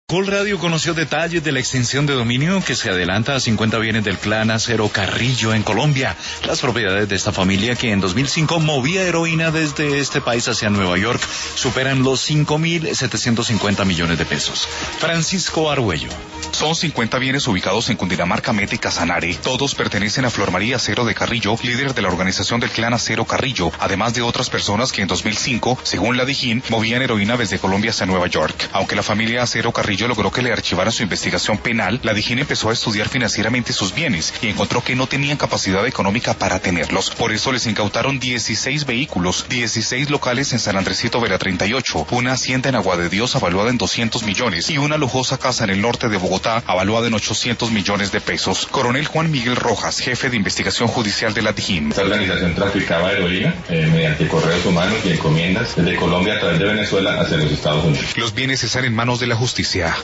Col Radio conoció detalles de la extinción de dominio que se adelanta a 50 bienes del clan Acero Carrillo en Colombia. Las propiedades de esta familia, que en 2005 movía heroína desde este país hacia Nueva York, superan los 5.750 millones de pesos. Francisco Argüello. Son 50 bienes ubicados en Cundinamarca, Meta y Casanare. Todos pertenecen a Flor María Acero de Carrillo, líder de la organización del clan Acero Carrillo, además de otras personas que en 2005, según la Dijín, movían heroína desde Colombia hacia Nueva York. Aunque la familia Acero Carrillo logró que le archivaran su investigación penal, la Dijín empezó a estudiar financieramente sus bienes y encontró que no tenían capacidad económica para tenerlos. Por eso les incautaron 16 vehículos, 16 locales en San Andresito Vera 38, una hacienda en Agua de Dios avaluada en 200 millones y una lujosa casa en el norte de Bogotá avaluada en 800 millones de pesos. Coronel Juan Miguel Rojas, jefe de investigación judicial de la Dijín. Esta organización traficaba heroína mediante correos humanos y encomiendas desde Colombia a través de Venezuela hacia los Estados Unidos. Los bienes están en manos de la justicia.